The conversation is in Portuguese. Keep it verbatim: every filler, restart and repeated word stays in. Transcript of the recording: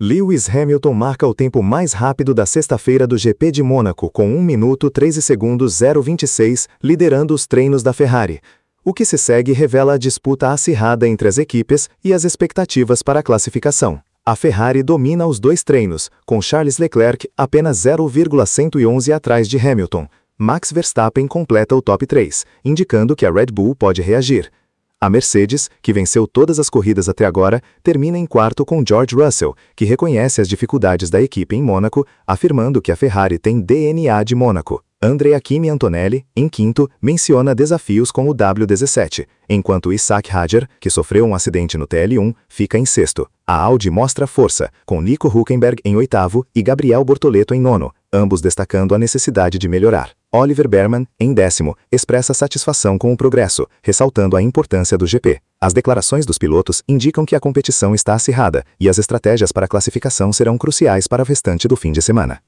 Lewis Hamilton marca o tempo mais rápido da sexta-feira do G P de Mônaco com um minuto treze segundos zero vinte e seis, liderando os treinos da Ferrari. O que se segue revela a disputa acirrada entre as equipes e as expectativas para a classificação. A Ferrari domina os dois treinos, com Charles Leclerc apenas zero vírgula cento e onze atrás de Hamilton. Max Verstappen completa o top três, indicando que a Red Bull pode reagir. A Mercedes, que venceu todas as corridas até agora, termina em quarto com George Russell, que reconhece as dificuldades da equipe em Mônaco, afirmando que a Ferrari tem D N A de Mônaco. Andrea Kimi Antonelli, em quinto, menciona desafios com o W dezessete, enquanto Isaac Hadjar, que sofreu um acidente no T L um, fica em sexto. A Audi mostra força, com Nico Hülkenberg em oitavo e Gabriel Bortoleto em nono, ambos destacando a necessidade de melhorar. Oliver Behrman, em décimo, expressa satisfação com o progresso, ressaltando a importância do G P. As declarações dos pilotos indicam que a competição está acirrada e as estratégias para a classificação serão cruciais para o restante do fim de semana.